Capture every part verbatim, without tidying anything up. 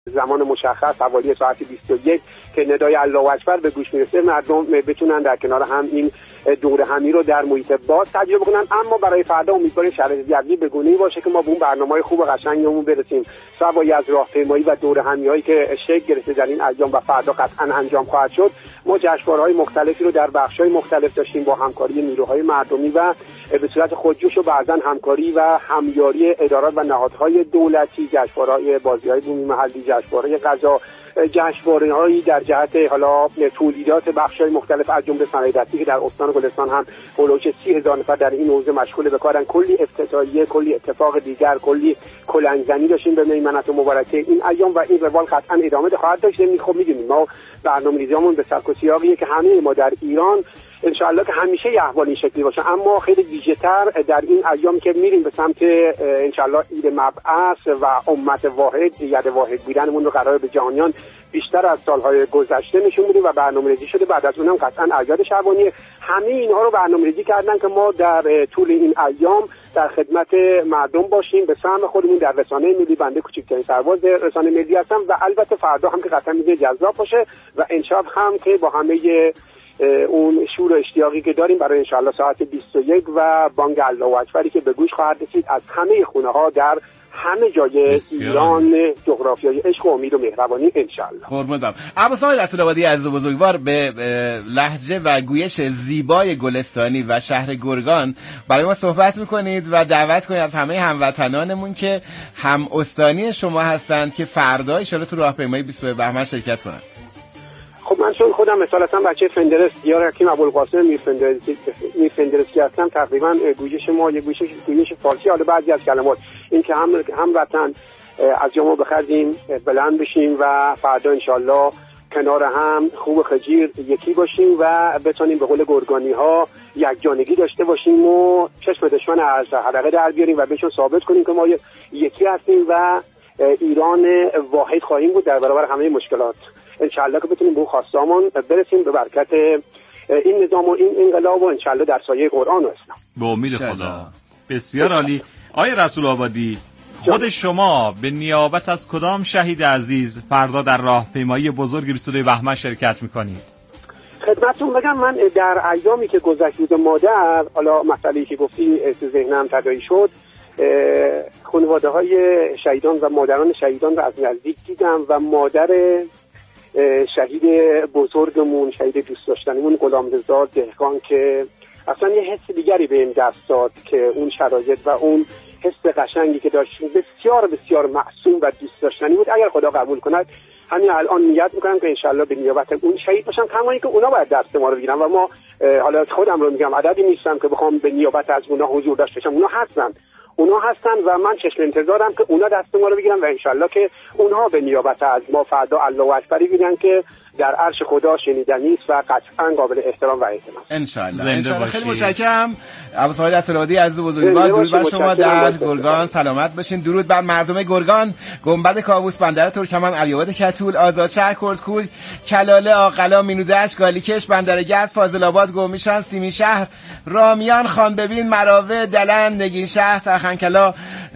زمان مشخص حوالی ساعت بیست و یک که ندای الله اکبر به گوش میرسه، مردم بتونن در کنار هم این دوره همی رو در محیط باز تجربه کنن. اما برای فردا امیدواریم شرایط جوی به گونه‌ای باشه که ما به اون برنامه‌های خوب و قشنگمون برسیم. سوای از راهپیمایی و دوره همی‌هایی که شکل گرفته در این ایام و فردا قطعا انجام خواهد شد، ما جشنواره‌های مختلفی رو در بخش‌های مختلف داشتیم با همکاری نیروهای مردمی و به صورت خودجوش و بعضاً همکاری و همیاری ادارات و نهادهای دولتی، جشنواره‌های بازی‌های بومی محلی، جشنواره غذا، جشنواره‌هایی در جهت حالا تولیدات بخش‌های مختلف از جمله صنایع‌دستی که در استان گلستان هم هولوش سی هزار نفر در این حوزه مشغول به کارن. کلی افتتاحیه، کلی اتفاق دیگر، کلی کلنگزنی داشتیم به میمنت و مبارکه این ایام و این روال قطعا ادامه خواهد داشت. خب می‌دونیم ما برنامه‌ریزیمون به سبک و سیاقیه که همه ما در ایران انشاءالله که همیشه یه احوال این شکلی باشه، اما خیلی ویژه‌تر در این ایام که میریم به سمت انشاءالله عید مبعث و امت واحد، ید واحد بودنمون رو قرار به جهانیان بیشتر از سالهای گذشته نشون بدیم و برنامه‌ریزی شده. بعد از اونم قطعا اعیاد شعبانی، همه اینها رو برنامه‌ریزی کردن که ما در طول این ایام در خدمت مردم باشیم به سهم خودمون در رسانه ملی. بنده کوچکترین سرباز رسانه ملی هستم و البته فردا هم که قطعا میگه جذاب باشه و انشاء هم که با همه اون شور و اشتیاقی که داریم برای انشاءالله ساعت بیست و یک و بانگ الله اکبری که به گوش خواهد رسید از همه خونه ها در همه جای ایران، جغرافیای عشق و امید و مهربانی انشاءالله. قربان برم. عباس‌آقای رسول آبادی عزیز و بزرگوار، به لهجه و گویش زیبای گلستانی و شهر گرگان برای ما صحبت میکنید و دعوت کنید از همه هموطنانمون که هم استانی شما هستند که فردا ان شاءالله تو راهپیمایی بیست و یک بهمن شرکت کنند. خب من چون خودم مثالتاً بچه فندرس دیار حکیم ابوالقاسم میر فندرسی میر فندرسی هستم، تقریبا گویش ما یه گویش گویش فارسی، حالا بعضی از کلمات این که هم هم وطن از جامو بخردیم بلند بشیم و فردا انشالله کنار هم خوب خجیر یکی باشیم و بتونیم به قول گرگانی ها یک جانگی داشته باشیم و چشم دشمن از حلقه در بیاریم و بهشون ثابت کنیم که ما یکی هستیم و ایران واحد خواهیم بود در برابر همه مشکلات. انشالله که بتونیم به اون خواستامون برسیم به برکت این نظام و این انقلاب و انشالله در سایه قرآن و اسلام. به امید خدا. بسیار عالی. آقای رسول آبادی، خود شما به نیابت از کدام شهید عزیز فردا در راهپیمایی بزرگ بیست و دو بهمن شرکت میکنید؟ خدمتتون بگم من در ایامی که گذشت روز مادر، حالا مسئله‌ای که گفتی تو ذهنم تداعی شد، خانواده های شهیدان و مادران شهیدان رو از نزدیک دیدم و مادر شهید بزرگمون، شهید دوست داشتنیمون غلامرضا دهقان که اصلا یه حس دیگری به این دست داد که اون شرایط و اون حس قشنگی که داشت بسیار بسیار معصوم و دوست داشتنی بود. اگر خدا قبول کند همین الان نیت میکنم که انشالله به نیابت اون شهید باشم، کما اینکه اونا باید دست ما رو بگیرن و ما حالا خودم رو میگم عددی نیستم که بخوام به نیابت از اونا حضور داشته باشم. اونا هستن اونا هستن و من چشم انتظارم که اونا دست ما رو بگیرن و انشالله که اونها به نیابت از ما فردا الله اکبری بگن که در عرش خدا شنیدنی است و قطعا قابل احترام و احترام. انشالله. انشالله. خیلی متشکرم. عباس‌آقای رسول آبادی عزیز و بزرگوار، درود بر شما در گرگان، سلامت باشین. درود بر مردم گرگان، گنبد کاووس، بندر ترکمن، علی‌آباد کتول، آزادشهر، کردکوی، کلاله، آقلا، مینودشت، گالیکش، بندرگز، فاضل‌آباد، گومیشان، سیمیشهر، رامیان، خانببین، مراوه، دلن، نگینشهر، سرخنکلا،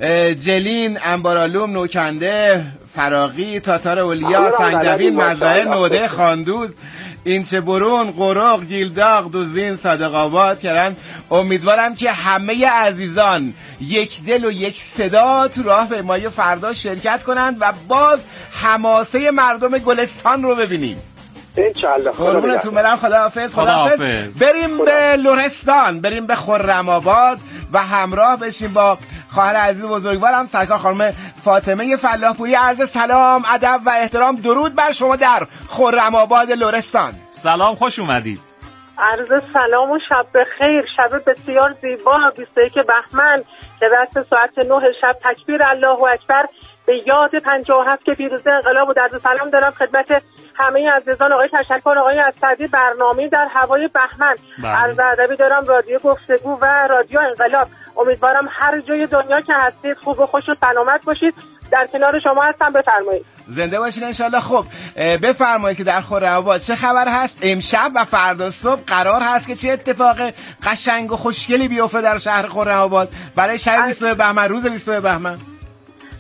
جلین، انبارآلوم، نوکنده، فراقی، تاتار اولیا، سنگدوین، مزرعه، نوده، خاندوز، اینچه برون، قرق، گیلداغ، دوزین، صادق آباد، کرن. امیدوارم که همه عزیزان یک دل و یک صدا تو راهپیمایی فردا شرکت کنند و باز حماسه مردم گلستان رو ببینیم. انشالله. قربونتون برم. خداحافظ. خداحافظ. بریم خدا. به لرستان، بریم به خرم آباد و همراه بشیم با خواهر عزیز بزرگوارم سرکار خانم فاطمه فلاحپوری. عرض سلام، ادب و احترام، درود بر شما در خرم آباد لرستان. سلام، خوش اومدید. عرض سلام و شب بخیر. شب بسیار زیبا بیست و یک بهمن که رأس ساعت نه شب تکبیر الله اکبر به یاد پنجاه و هفت که پیروزی انقلاب و درد سلام دارم خدمت همه عزیزان. آقای تشکر، آقای اسدی، برنامه در هوای بهمن. عرض ادبی دارم رادیو گفتگو و رادیو انقلاب. امیدوارم هر جای دنیا که هستید خوب و خوش و سلامت باشید. در کنار شما هستم، بفرمایید. زنده باشین انشالله. خب بفرمایید که در خرم آباد چه خبر هست امشب و فردا صبح؟ قرار هست که چه اتفاق قشنگ و خوشگلی بیفته در شهر خرم آباد برای شب بیست و یک بهمن، روز بیست و یک بهمن؟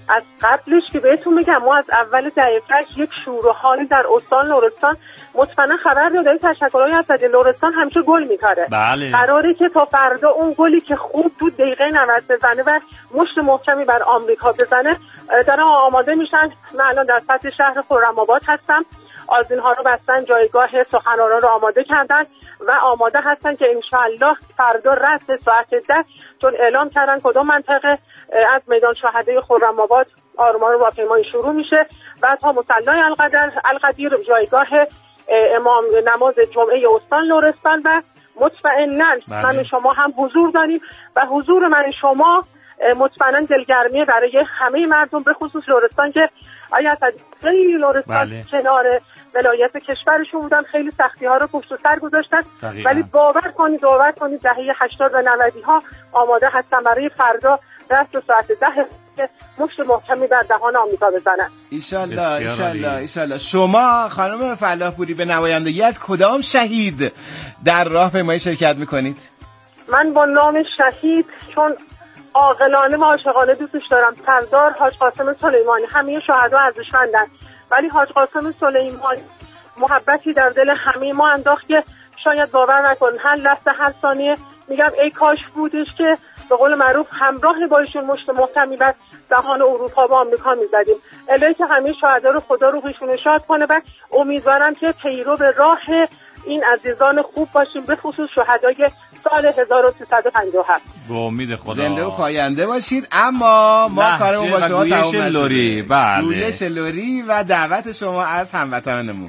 از قبلش که بهتون میگم ما از اول دقیقه یک شور و حالی در استان لرستان مطمئنا خبر دادیم تشکرهای اسدی لرستان همیشه گل میکاره. بله. قراره که تا فردا اون گلی که خوب تو دقیقه نود بزنه و مشت محکمی بر آمریکا بزنه دارن آماده میشن. من الان در سطح شهر خرم‌آباد هستم. آذین‌ها رو بستن، جایگاه سخنرانان رو آماده کردن و آماده هستن که انشالله فردا رسم ساعت ده چون اعلام کردن کدوم منطقه از میدان شهدای خرم‌آباد آرمان راهپیمایی شروع میشه و تا مصلی القدر القدیر جایگاه امام نماز جمعه استان لرستان و مطمئناً من شما هم حضور داریم و حضور من شما مطمئناً دلگرمی برای همه مردم به خصوص لرستان که آیا خیلی لرستان بله. کنار ولایت کشورشون بودن، خیلی سختی ها رو پشت سر گذاشتن ولی باور کنید باور کنید دهه هشتاد و نود ها آماده هستن برای فردا رسم ساعت ده که مشت محکمی بر دهان آمریکا بزنن. ایشالله ایشالله ایشالله. شما خانم فلاحپوری به نمایندگی از کدام شهید در راهپیمایی شرکت میکنید؟ من با نام شهید چون عاقلانه و عاشقانه دوستش دارم سردار حاج قاسم سلیمانی. همه شهدا ارزشمندن ولی حاج قاسم سلیمانی محبتی در دل همه ما انداخت که شاید باور نکنن هر لحظه هر ثانیه میگم ای کاش بودش که به قول معروف همراه با ایشون مشت محکمی بر دهان اروپا و آمریکا میزدیم. الهی که همه شهدا رو خدا روحشون شاد کنه و امیدوارم که پیرو به راه این عزیزان خوب باشیم به خصوص شهدای سال هزار و سیصد و پنجاه و هفت. به امید خدا زنده و پاینده باشید. اما ما کارمون با شما تموم نشده. بله. گویش لری و دعوت شما از هموطنانمون.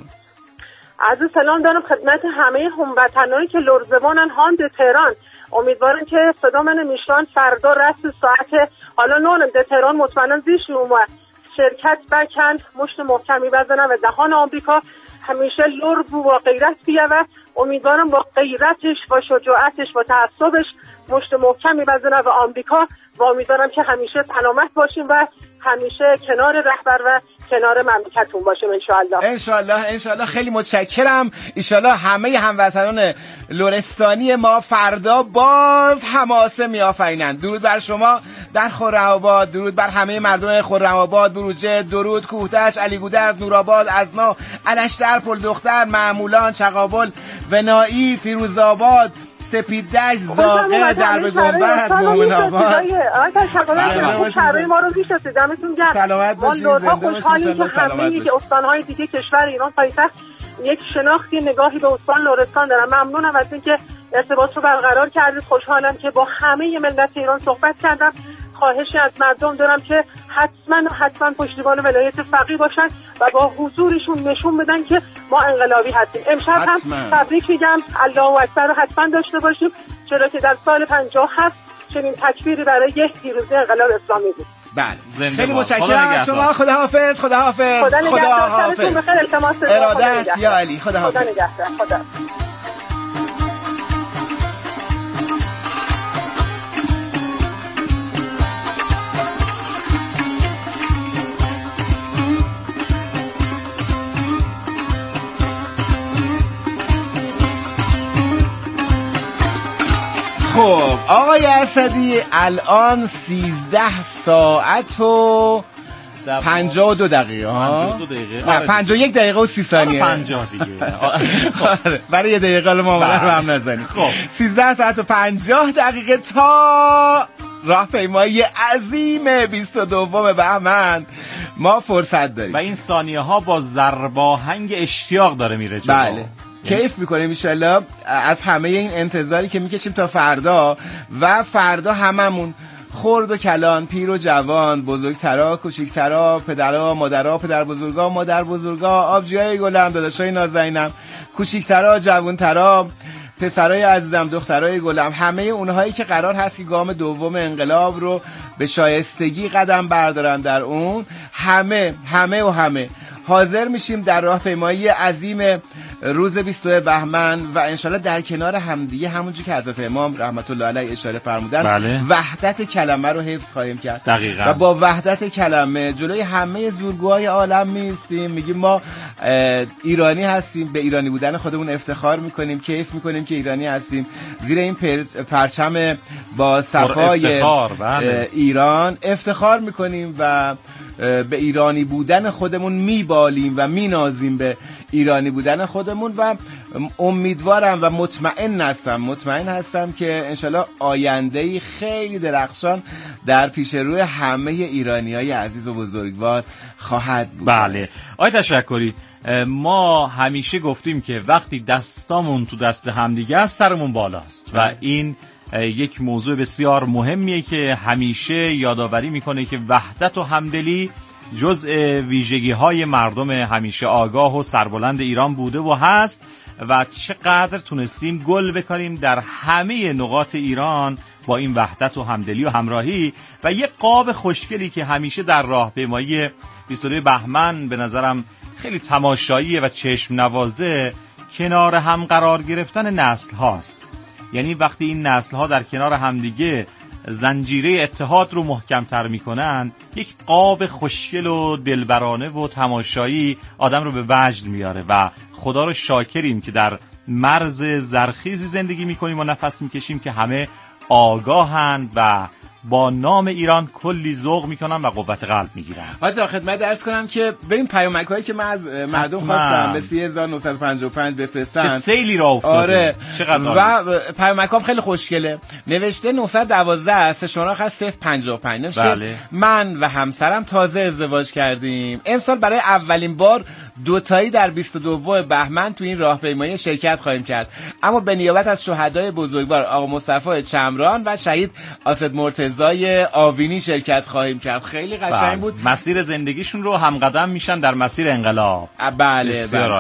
عرض سلام دارم خدمت همه هموطنانی که لرزوانن هاند تهران. امیدوارم که صدا من میشنون فردا رسم ساعت حالا نون تهران مطمئنا زیش اومد شرکت بکن مشت محکمی بزنن و دهان آمریکا همیشه لر بو با غیرت بیا و امیدوارم با غیرتش و شجاعتش و تعصبش مشت محکمی بزنه و آمریکا و امیدوارم که همیشه سلامت باشیم و همیشه کنار رهبر و کنار مملکتون باشیم انشالله. انشالله انشالله. خیلی متشکرم. انشالله همه هموطنان لرستانی ما فردا باز حماسه میآفرینند. درود بر شما در خرم‌آباد، درود بر همه مردم خرم‌آباد، بروجه، درود، کوهتش، علی گودرز، نورآباد، ازنا، الشتر، پل دختر، معمولان، چقابل، ونایی، فیروزآباد، سپیددشت، زاغه، درب گنبد، مومن‌آباد. ما رو میشناسید. دمتون گرم. سلامت باشید. زنده باشید. انشالله سلامت باشید. استان‌های دیگه کشور ایران پایتخت یک شناختی نگاهی به استان لرستان دارم. ممنونم از اینکه ارتباط رو برقرار کردید. خوشحالم که با همه ملت ایران صحبت کردم. خواهشی از مردم دارم که حتما و حتما پشتیبان ولایت فقیه باشن و با حضورشون نشون بدن که ما انقلابی هستیم. امشب هم تبریک میگم الله اکبر رو حتما داشته باشیم چرا که در سال پنجاه و هفت چنین تکبیری برای پیروزی انقلاب اسلامی بود. بله خیلی متشکرم از شما. خدا حافظ. خدا حافظ. خدا نگهدار. ارادت یا علی. خدا حافظ. خدا نگهدار. خدا. خب آقای اسدی الان سیزده ساعت و پنجاه و دو دقیقه ها نه پنجاه و یک دقیقه و سی ثانیه پنجاه دیگه برای یه دقیقه معامله رو هم نزنید. خب سیزده ساعت و پنجاه دقیقه تا راهپیمایی عظیم بیست و دوم بهمن ما فرصت داریم و این ثانیه ها با ضرباهنگ اشتیاق داره میره جلو. بله کیف میکنیم انشالله از همه این انتظاری که میکشیم تا فردا و فردا هممون خرد و کلان، پیر و جوان، بزرگترا، کوچیکترا، پدرا، مادرها، پدر بزرگا، مادر بزرگا، آبجیای گلم، داداشای نازنینم، کوچیکترا، جوانترا، پسرای عزیزم، دخترای گلم، همه اونهایی که قرار هست که گام دوم انقلاب رو به شایستگی قدم بردارن در اون، همه همه و همه حاضر میشیم در راهپیمایی عظیم روز بیست و دو بهمن و انشالله در کنار همدیگه همونجور که حضرت امام رحمت الله علیه اشاره فرمودن بله. وحدت کلمه رو حفظ خواهیم کرد دقیقا. و با وحدت کلمه جلوی همه زورگوهای عالم میستیم، میگیم ما ایرانی هستیم، به ایرانی بودن خودمون افتخار میکنیم، کیف میکنیم که ایرانی هستیم، زیر این پر... پرچم با صفای ایران افتخار میکنیم و به ایرانی بودن خودمون میبالیم و مینازیم به ایرانی بودن خودمون و امیدوارم و مطمئن هستم مطمئن هستم که انشالله آینده‌ای خیلی درخشان در پیش روی همه ایرانیای عزیز و بزرگوار خواهد بود. بله آقای تشکری، ما همیشه گفتیم که وقتی دستامون تو دست همدیگه است سرمون بالاست و این یک موضوع بسیار مهمیه که همیشه یادآوری میکنه که وحدت و همدلی جزء ویژگی‌های مردم همیشه آگاه و سربلند ایران بوده و هست و چقدر تونستیم گل بکاریم در همه نقاط ایران با این وحدت و همدلی و همراهی و یک قاب خوشگلی که همیشه در راهپیمایی بیست و دو بهمن به نظرم خیلی تماشاییه و چشم نوازه کنار هم قرار گرفتن نسل هاست. یعنی وقتی این نسل ها در کنار همدیگه زنجیره اتحاد رو محکم‌تر میکنن، یک قاب خوشگل و دلبرانه و تماشایی آدم رو به وجد میاره و خدا رو شاکریم که در مرز زرخیزی زندگی میکنیم و نفس میکشیم که همه آگاهند و با نام ایران کلی ذوق میکنن و قوت قلب میگیرن. آقا خدمت عرض کنم که ببین پیامک‌هایی که من از مردم خواستم به سه هزار و نهصد و پنجاه و پنج بفرستن چه سیلی را افتاده. آره چقدر و پیامکام خیلی خوشگله. نوشته نهصد و دوازده سه شماره آخر صفر پنجاه و پنج نوشته بله. من و همسرم تازه ازدواج کردیم. امسال برای اولین بار دوتایی در بیست و دو بهمن تو این راهپیمایی شرکت خواهیم کرد، اما به نیابت از شهدای بزرگوار آقا مصطفی چمران و شهید آسد مرتضی آوینی شرکت خواهیم کرد. خیلی قشنگ بود. مسیر زندگیشون رو همقدم میشن در مسیر انقلاب. بله بله.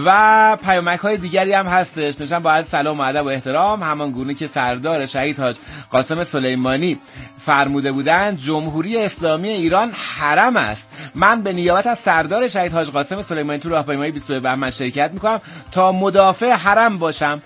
و پیامک های دیگری هم هستش. نوشتن با عرض سلام و ادب و احترام، همان گونه که سردار شهید حاج قاسم سلیمانی فرموده بودند جمهوری اسلامی ایران حرم است. من به نیابت از سردار شهید حاج قاسم سلیمانی تو راهپیمایی بیست و دو بهمن شرکت میکنم تا مدافع حرم باشم.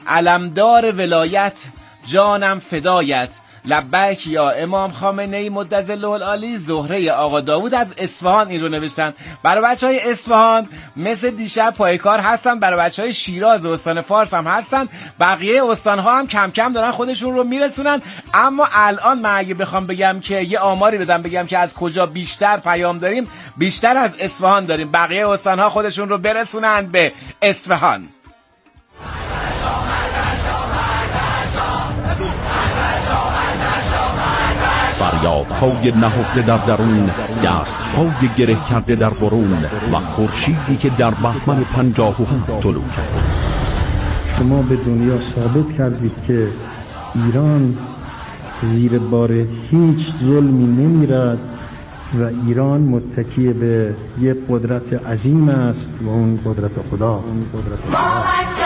علمدار ولایت جانم فدایت، لبیک یا امام خامنه‌ای مدظله العالی. زهره آقا داوود از اصفهان این رو نوشتن. برای بچهای اصفهان مثل دیشب پایکار هستن، برای بچهای شیراز و استان فارس هم هستن، بقیه استانها هم کم کم دارن خودشون رو میرسونن. اما الان من اگه بخوام بگم که یه آماری بدم بگم که از کجا بیشتر پیام داریم، بیشتر از اصفهان داریم. بقیه استانها خودشون رو برسونن به اصفهان. فریادهای نهفته در درون، دستهای گره کرده در برون و خورشیدی که در بهمن پنجاه و هفت طلوع کرد. شما به دنیا ثابت کردید که ایران زیر بار هیچ ظلمی نمیرد و ایران متکی به یک قدرت عظیم است و اون قدرت خدا. اون قدرت خدا.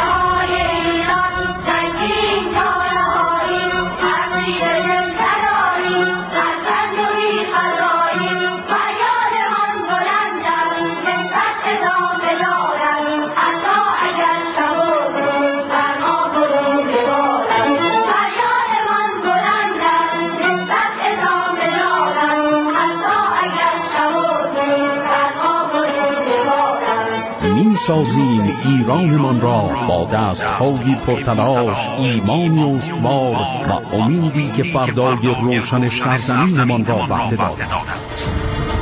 سازیم ایرانمان را با دست‌های پرتلاش، ایمانی استوار و امیدی که فردای روشن سرزمینمان را وعده داده است.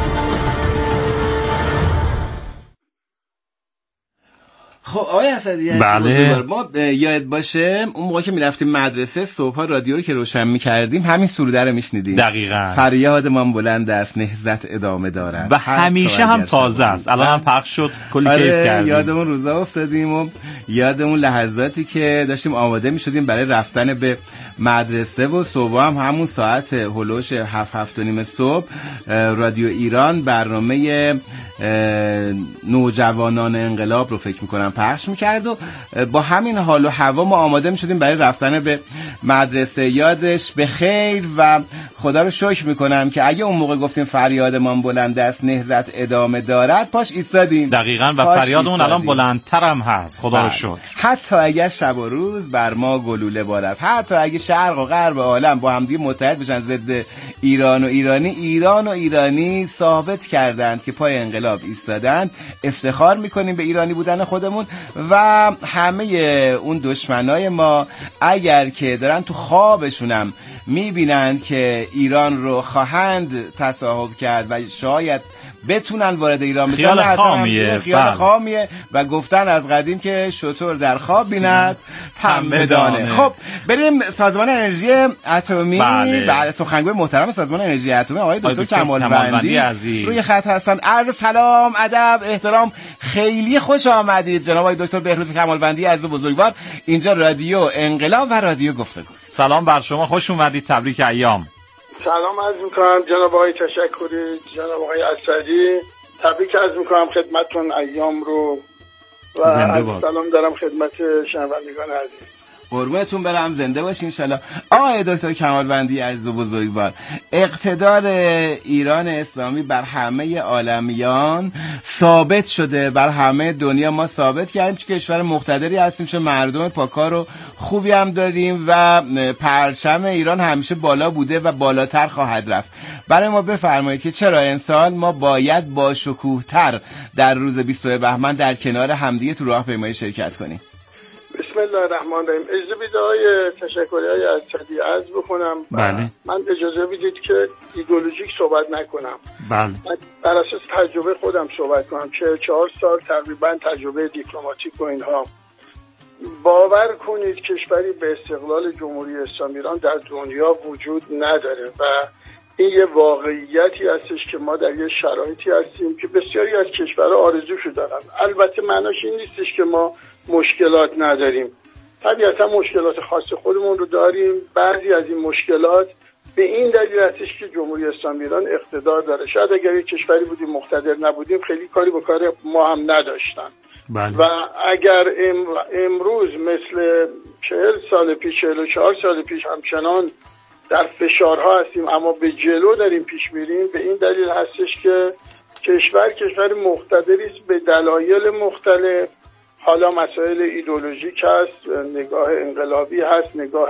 خب آقای اسدی بله. ما یاد باشه اون موقع که میرفتیم مدرسه صبحا رادیو رو که روشن میکردیم همین سروده رو میشنیدیم. دقیقاً. فریادمان بلند است، نهضت ادامه دارد و همیشه هم تازه است. الان هم پخش شد، کلی آره کیف کردیم. یادمون روزا افتادیم و یادمون لحظاتی که داشتیم آماده میشدیم برای رفتن به مدرسه و صبح هم همون ساعت هلوش هفت هفت و نیم صبح رادیو ایران برنامه نوجوانان انقلاب رو فکر میکنم پخش میکرد و با همین حال و هوا ما آماده میشدیم برای رفتن به مدرسه. یادش به خیر و خدا رو شکر میکنم که اگه اون موقع گفتیم فریادمان بلند است، نهضت ادامه دارد، پاش ایستادیم. دقیقاً و فریادمون الان بلندتر هم هست، خدا رو شکر. حتی اگر شب و روز بر ما گلوله بارد، حتی اگه شرق و غرب عالم با هم دیگه متحد بشن ضد ایران و ایرانی، ایران و ایرانی ثابت کردند که پای انقلاب ایستادند. افتخار میکنیم به ایرانی بودن خودمون و همه اون دشمنای ما اگر که دارن تو خوابشونم میبینند که ایران رو خواهند تصاحب کرد و شاید بتونن وارد ایران بشن، خیال خامیه خیال خامیه و گفتن از قدیم که شطور در خواب بیند پنبه دانه. خب بریم سازمان انرژی اتمی. بله. بعد سخنگوی محترم سازمان انرژی اتمی آقای دکتر کمالوندی روی خط هستند. عرض سلام، ادب، احترام، خیلی خوش آمدید جناب آقای دکتر بهروز کمالوندی عزیز بزرگوار. اینجا رادیو انقلاب و رادیو گفتگوست. سلام بر شما، خوش اومدید، تبریک ایام. سلام عرض میکنم جناب آقای تشکری، جناب آقای اسدی، تبریک عرض میکنم خدمتتون ایام رو و سلام دارم خدمت شنوندگان عزیز. قربونتون برم، زنده باشین انشالله. آقای دکتر کمالوندی عزیز و بزرگوار، اقتدار ایران اسلامی بر همه عالمیان ثابت شده، بر همه دنیا ما ثابت کردیم که کشور مقتدری هستیم، چه مردم پاکار و خوبی هم داریم و پرچم ایران همیشه بالا بوده و بالاتر خواهد رفت. برای ما بفرمایید که چرا امسال ما باید با شکوه‌تر در روز بیست و دو بهمن در کنار همدیگه تو راهپیمایی شرکت کنیم. بسم الله الرحمن الرحیم. اجازه بدید آقای تشکری های اسدی عرض بکنم. بله. من اجازه بدید که ایدئولوژیک صحبت نکنم. بله. بر اساس تجربه خودم صحبت کنم. چهل و چهار سال تقریبا تجربه دیپلماتیک و اینها. باور کنید کشوری به استقلال جمهوری اسلامی ایران در دنیا وجود نداره و این یه واقعیتی هستش که ما در یه شرایطی هستیم که بسیاری از کشورها آرزوشو دارن. البته معناش این نیستش که ما مشکلات نداریم. طبیعتا مشکلات خاص خودمون رو داریم. بعضی از این مشکلات به این دلیل هستش که جمهوری اسلامی ایران اقتدار داره. شاید اگر یک کشوری بودیم مقتدر نبودیم خیلی کاری به کار ما هم نداشتن. بله. و اگر ام امروز مثل چهل سال پیش، چهل و چهار سال پیش همچنان در فشارها هستیم اما به جلو داریم پیش میریم، به این دلیل هستش که کشور کشور مقتدری است به دلایل مختلف. حالا مسائل ایدئولوژیک هست، نگاه انقلابی هست، نگاه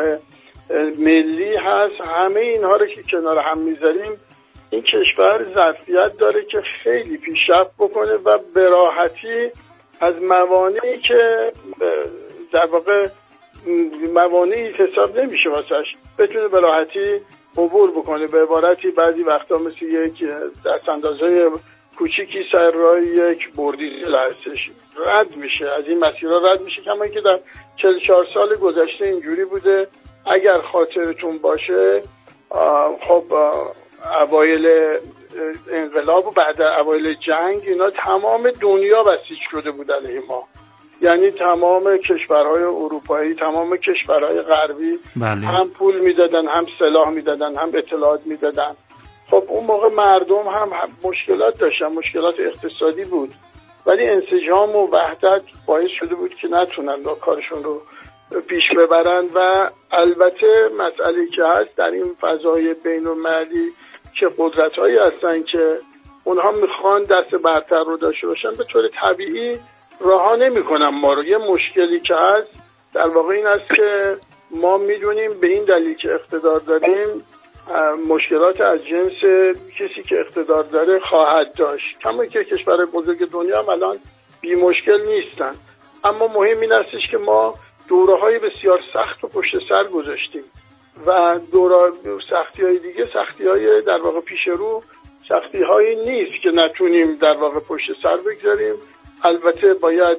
ملی هست، همه اینها رو که کنار هم میذاریم این کشور ظرفیت داره که خیلی پیشرفت بکنه و به راحتی از موانعی که در واقع موانعی حساب نمیشه واسش بتونه به راحتی عبور بکنه. به عبارتی بعضی وقتا مثل یک دست اندازه کوچیکی سر راه یک بردیزل هستش، رد میشه، از این مسیرها رد میشه. کما که در چهل و چهار سال گذشته اینجوری بوده. اگر خاطرتون باشه خب اوایل انقلاب و بعد اوایل جنگ اینا تمام دنیا بسیج شده بود علیه ما، یعنی تمام کشورهای اروپایی، تمام کشورهای غربی بله. هم پول میدادن، هم سلاح میدادن، هم اطلاعات میدادن. خب اون موقع مردم هم مشکلات داشتن، مشکلات اقتصادی بود، ولی انسجام و وحدت باعث شده بود که نتونن با کارشون رو پیش ببرن. و البته مسئله که هست در این فضای بین المللی که قدرت‌هایی هستن که اونها میخوان دست برتر رو داشته باشن، به طور طبیعی رها نمی‌کنن ما رو. یه مشکلی که هست در واقع این است که ما میدونیم به این دلیل که اقتدار داریم مشکلات از جنس کسی که اقتدار داره خواهد داشت. کما که کشورهای بزرگ دنیا هم الان بی مشکل نیستن، اما مهم این استش که ما دوره‌های بسیار سخت و پشت سر گذاشتیم و دوره سختی‌های دیگه سختی‌های در واقع پیش رو سختی‌هایی نیست که نتونیم در واقع پشت سر بگذاریم. البته باید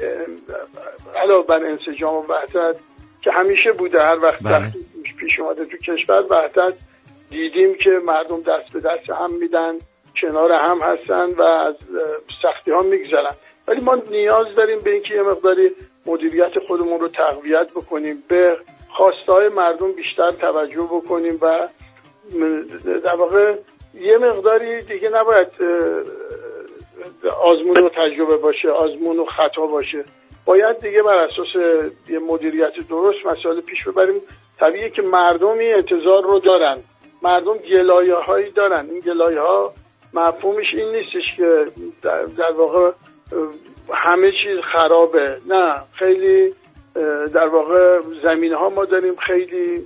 علاوه بر انسجام و وحدت که همیشه بوده، هر وقت سختی پیش اومده تو کشور وحدت دیدیم که مردم دست به دست هم میدن، کنار هم هستن و از سختی ها میگذرن. ولی ما نیاز داریم به اینکه یه مقداری مدیریت خودمون رو تقویت بکنیم، به خواستهای مردم بیشتر توجه بکنیم و در واقع یه مقداری دیگه نباید آزمون و تجربه باشه، آزمون و خطا باشه. باید دیگه بر اساس یه مدیریت درست مسائل پیش ببریم. طبیعیه که مردمی انتظار رو دارن، مردم گلایه هایی دارن. این گلایه ها مفهومش این نیستش که در, در واقع همه چیز خرابه. نه، خیلی در واقع زمین ها ما داریم، خیلی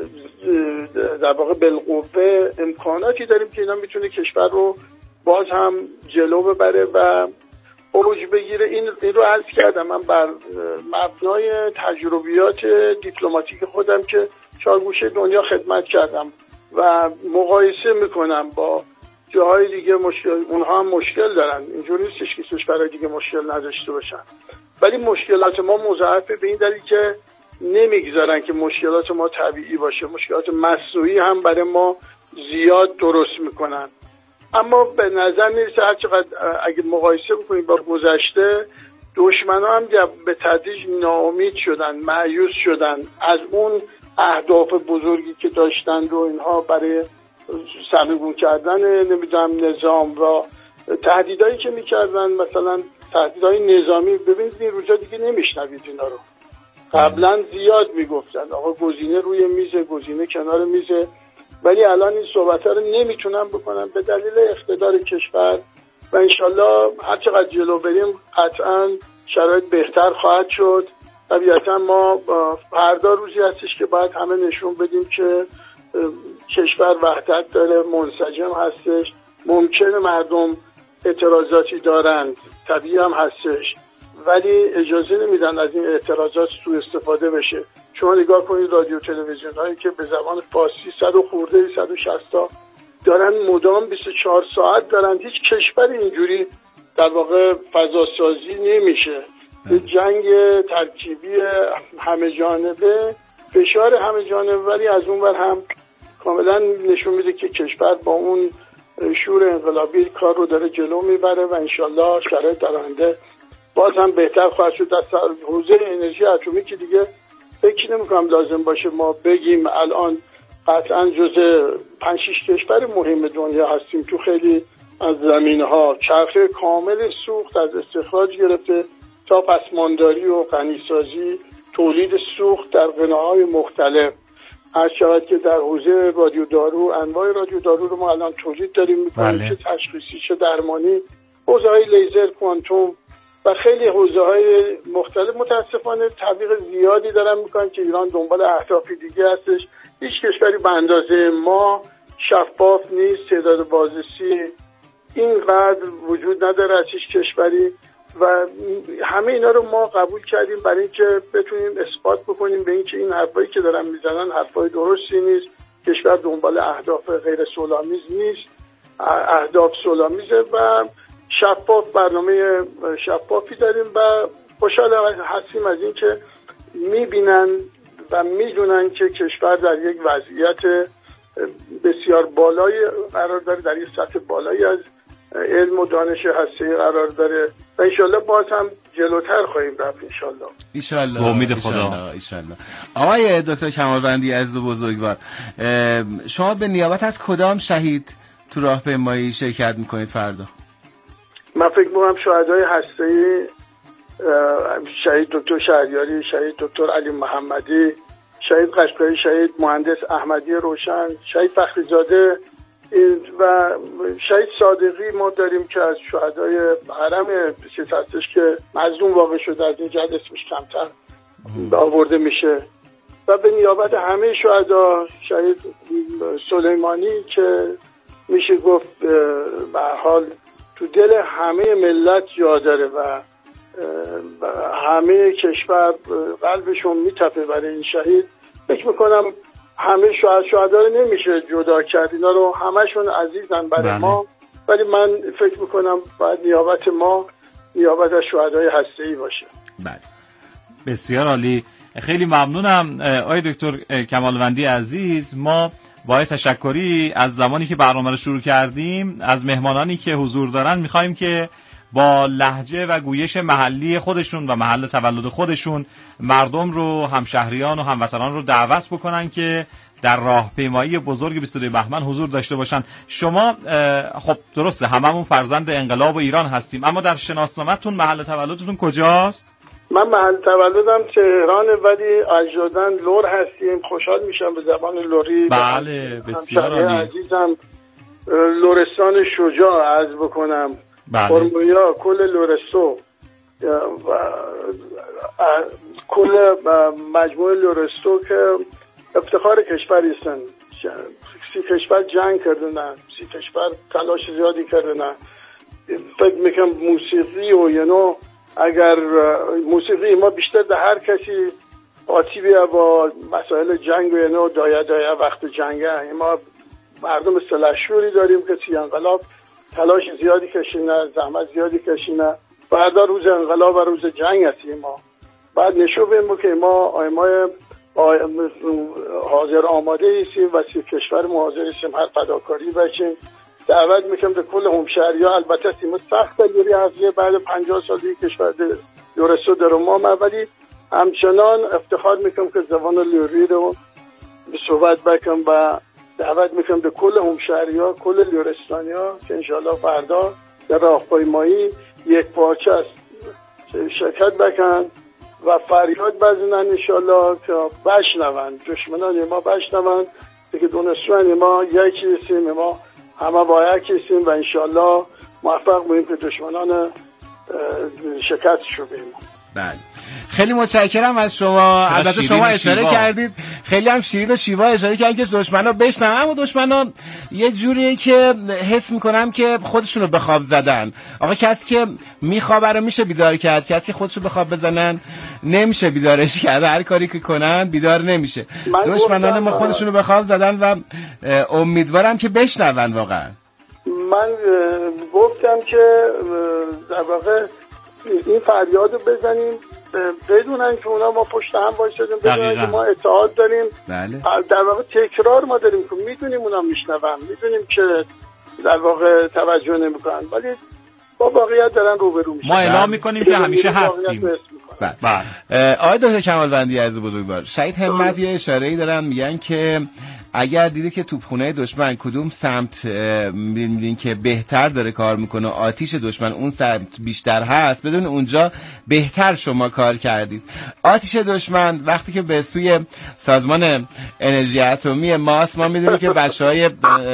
در واقع بالقوه امکاناتی داریم که اینا میتونه کشور رو باز هم جلو ببره و اوج بگیره. این این رو عرض کردم من بر مبنای تجربیات دیپلماتیک خودم که چهار گوشه دنیا خدمت کردم و مقایسه میکنم با جاهای دیگه. مشکل اونها هم مشکل دارن، اینجوری نیستش که کشورهای دیگه مشکل نداشته باشن، ولی مشکلات ما مضاعفه به این دلیل که نمیگذارن که مشکلات ما طبیعی باشه، مشکلات مصنوعی هم برای ما زیاد درست میکنن. اما به نظر میرسه هر چقدر اگه مقایسه بکنیم با گذشته، دشمنان هم به تدریج ناامید شدن، مایوس شدن از اون اهداف بزرگی که داشتن و اینها برای سرنگون کردن نمیدونم نظام و تهدیدایی که میکردن، مثلا تهدیدهای نظامی. ببینید این روزا دیگه نمیشنوید اینا رو. قبلا زیاد میگفتن آقا گزینه روی میزه، گزینه کنار میزه، ولی الان این صحبت‌ها رو نمیتونن بکنن به دلیل اقتدار کشور و انشالله هر چقدر جلو بریم قطعا شرایط بهتر خواهد شد. طبیعتا ما فردا روزی هستش که باید همه نشون بدیم که کشور وحدت داره، منسجم هستش. ممکنه مردم اعتراضاتی دارند، طبیعی هم هستش، ولی اجازه نمیدن از این اعتراضات سوء استفاده بشه. شما نگاه کنید رادیو تلویزیون هایی که به زبان فارسی صد و خورده صد و شصت تا دارن مدام بیست و چهار ساعت دارن. هیچ کشوری اینجوری در واقع فضا سازی نمیشه. جنگ ترکیبی همه جانبه، فشار همه جانبه، ولی از اون ور هم کاملا نشون میده که کشور با اون شور انقلابی کار رو داره جلو میبره و انشالله شرایط در آینده باز هم بهتر خواهد شد. در حوزه انرژی اتمی که دیگه فکر نمی‌کنم لازم باشه ما بگیم الان قطعا جزء پنج شش کشور مهم دنیا هستیم. تو خیلی از زمینه‌ها چرخه کامل سوخت از استخراج گرفته تا پسمانداری و غنیسازی، تولید سوخت در قناهای مختلف. هر شود که در حوزه رادیو دارو، انواع رادیو دارو رو ما الان تولید داریم می‌کنیم، چه تشخیصی چه درمانی، حوزه‌های لیزر، کوانتوم و خیلی حوزه‌های مختلف. متاسفانه تبلیغ زیادی دارن میکنن که ایران دنبال اهدافی دیگه هستش. هیچ کشوری به اندازه ما شفاف نیست، تعداد بازرسی اینقدر وجود نداره از هیچ کشوری و همه اینا رو ما قبول کردیم برای اینکه بتونیم اثبات بکنیم به اینکه این حرفایی که دارن میزنن حرفای درستی نیست. کشور دنبال اهداف غیر صلح‌آمیز نیست، اهداف صلح‌آمیزه و شفاف، برنامه شفافی داریم و خوشحال هستیم از این که میبینن و میدونن که کشور در یک وضعیت بسیار بالایی قرار داره، در یک سطح بالایی از علم و دانش هسته‌ای قرار داره و انشالله باز هم جلوتر خواهیم رفت انشالله. انشالله. با امید خدا. انشالله. آقای دکتر کمالوندی عزیز و بزرگوار، شما به نیابت از کدام شهید تو راهپیمایی شرکت میکنید فردا؟ من فکر می‌کنم شهدای هسته‌ای، شهید دکتر شهریاری، شهید دکتر علی محمدی، شهید قشقایی، شهید مهندس احمدی روشن، شهید فخریزاده و شهید صادقی ما داریم که از شهدای حرم چیز هستش که مظلوم واقع شده، از این جهت اسمش کمتر آورده میشه. و به نیابت همه شهدا شهید سلیمانی که میشه گفت به حال تو دل همه ملت جا داره و همه کشور قلبشون میتپه برای این شهید. فکر میکنم همه شهدا رو نمیشه جدا کرد، اینا رو همشون عزیزن برای بله. ما، ولی من فکر میکنم باید نیابت ما نیابت از شهدای هسته‌ای باشه. بله، بسیار عالی، خیلی ممنونم آقای دکتر کمالوندی عزیز. ما با تشکری از زمانی که برنامه رو شروع کردیم از مهمانانی که حضور دارن میخوایم که با لهجه و گویش محلی خودشون و محل تولد خودشون مردم رو، همشهریان و هموطنان رو دعوت بکنن که در راهپیمایی بزرگ بیست و دو بهمن حضور داشته باشن. شما خب درسته هممون فرزند انقلاب ایران هستیم، اما در شناسنامه‌تون محل تولدتون کجاست؟ من محل تولدم تهرانه ولی اجدادن لور هستیم. خوشحال میشم به زبان لوری. بله بسیار عالی. عزیزم لورستان شجاع عرض بکنم. بله. فرمویا کل لورستو و کل مجموعه لورستو که افتخار کشوری هستن. سی کشور جنگ کردن، سی کشور تلاش زیادی کردن. فکر میکنم موسیقی و یعنی اگر موسیقی ما بیشتر در هر کسی آتی بیا با مسائل جنگ و یعنی دایه دایه وقت جنگه، ما مردم سلحشوری داریم که سی انقلاب تلاش زیادی کشینه، زحمت زیادی کشینه. بعدا روز انقلاب و روز جنگ هستیم ما. بعد نشون بیم که ما آیمای حاضر آماده ایستیم و سی کشور محاضر ایستیم هر فداکاری بچیم. دعوت میکنم به کل همشهری ها. البته سیما سخت دلیوری هستیه بعد پنجاه سال دیگه کشور یورستو در ما، ولی همچنان افتخار میکنم که زبان لیوری رو به صحبت بکنم و دعوت میکنم به کل همشهری ها، کل لیورستانی ها که انشاءالله فردا در راهپیمایی یک پارچه است شرکت بکن و فریاد بزنن انشاءالله که بشنون دشمنان ما، بشنون که دونستان ما یکی هستیم، ما همه با یکی هستیم و انشاءالله موفق بودیم که دشمنان شکست شو بیم. بله خیلی متشکرم از شما. البته شما اشاره کردید، خیلی هم شیرین و شیوا اشاره کردید که دشمنا بشنون، اما دشمنا یه جوریه که حس میکنم که خودشونو به خواب زدن. آقا کسی که میخوابه رو میشه بیدار کرد، کسی که خودشو به خواب بزنن نمیشه بیدارش کرد، هر کاری که کنن بیدار نمیشه. دشمنان ما خودشونو به خواب زدن و امیدوارم که بشنون. واقعا من گفتم که در واقع این فریادو بزنیم بدونن که اونا ما پشت هم وایسادیم، بدونن که ما اتحاد داریم. بله. در واقع تکرار ما داریم که میدونیم اونا میشنون، میدونیم که در واقع توجه نمیکنن، ولی با واقعیت دارن روبرو میشن. ما اعلام میکنیم که همیشه هستیم. بله. آقای دکتر کمالوندی عزیز بزرگوار، شهید همت یه اشاره‌ای دارن، میگن که اگر دیدید که توپخونه دشمن کدوم سمت می‌بینین که بهتر داره کار میکنه، آتیش دشمن اون سمت بیشتر هست، بدون اونجا بهتر شما کار کردید. آتیش دشمن وقتی که به سوی سازمان انرژی اتمی ماست، ما میدونیم که بچهای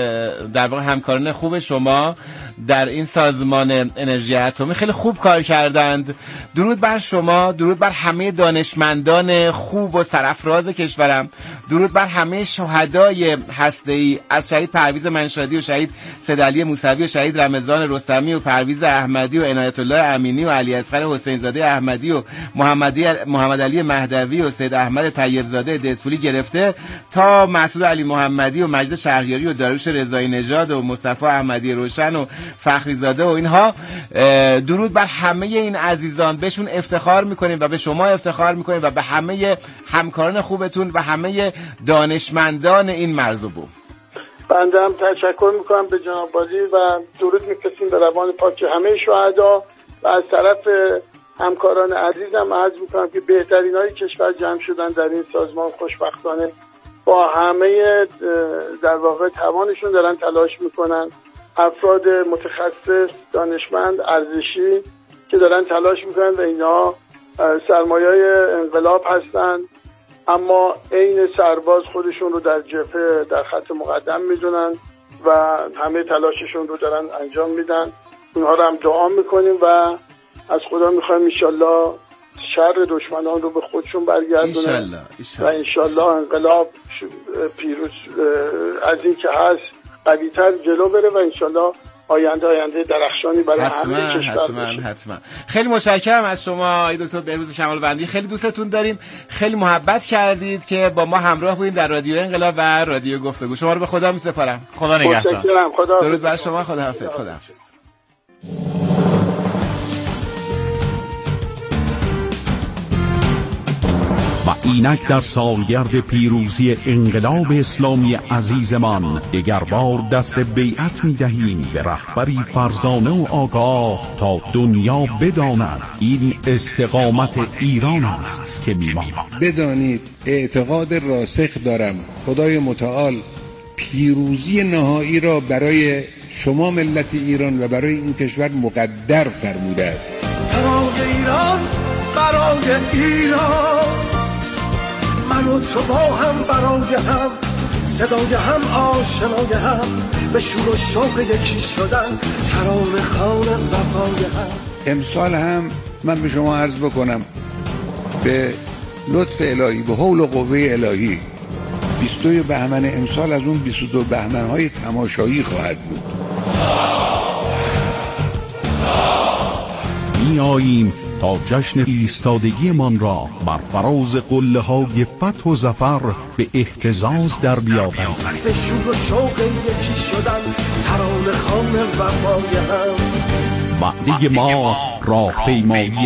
در واقع همکاران خوب شما در این سازمان انرژی اتمی خیلی خوب کار کردند. درود بر شما، درود بر همه دانشمندان خوب و سرفراز کشورم، درود بر همه شهدای هسته‌ای از شهید پرویز منشادی و شهید سیدعلی موسوی و شهید رمضان رستمی و پرویز احمدی و عنایت الله امینی و علی اصغر حسین زاده احمدی و محمدی محمد علی مهدوی و سید احمد طیب زاده دسفولی گرفته تا مسعود علی محمدی و مجید شهریاری و داریوش رضایی نژاد و مصطفی احمدی روشن و فخری زاده و اینها. درود بر همه این عزیزان، بهشون افتخار میکنیم و به شما افتخار میکنیم و به همه همکاران خوبتون و همه دانشمندان این مرزبو. بنده هم تشکر میکنم به جناب بازی و درود میفرستیم به روان پاک همه شهدا و از طرف همکاران عزیزم عرض میکنم که بهترین های کشور جمع شدن در این سازمان. خوشبختانه با همه در واقع توانشون دارن تلاش میکنن، افراد متخصص، دانشمند، ارزشی که دارن تلاش میکنن و اینا سرمایه‌های انقلاب هستن، اما عین سرباز خودشون رو در جبهه در خط مقدم میدونن و همه تلاششون رو دارن انجام میدن. اونها رو هم دعا میکنیم و از خدا میخوایم انشالله شر دشمنان رو به خودشون برگردونن و انشالله انقلاب پیروز از این که هست قوی‌تر جلو بره و انشالله آینده آینده درخشانی برای همه کشور حتما حتما. خیلی متشکرم از شما آقای دکتر بهروز کمالوندی، خیلی دوستتون داریم، خیلی محبت کردید که با ما همراه بودید در رادیو انقلاب و رادیو گفتگو. شما رو به خدا میسپارم. خدا نگهدار. درود بر شما. خدا حافظ. خدا حافظ. و اینک در سالگرد پیروزی انقلاب اسلامی عزیزمان دیگر بار دست بیعت می دهیم به رهبری فرزانه و آگاه تا دنیا بداند این استقامت ایران است که می ماند. بدانید اعتقاد راسخ دارم خدای متعال پیروزی نهایی را برای شما ملت ایران و برای این کشور مقدر فرموده است. برای ایران، برای ایران، من و تو با هم برای هم، صدای هم آشنای هم، به شور و شوق یکی شدن، ترانه خوان وفای هم. امسال هم من به شما عرض بکنم به لطف الهی، به حول و قوه الهی، بیستوی بهمن امسال از اون بیست و دو بهمن‌های تماشایی خواهد بود. می آییم تا جشن ایستادگی من را بر فراز قله های فتح و ظفر به اهتزاز در بیاوریم. به شور و شوق یکی شدن، ترانه خوان وفای هم. وعده ما راهپیمایی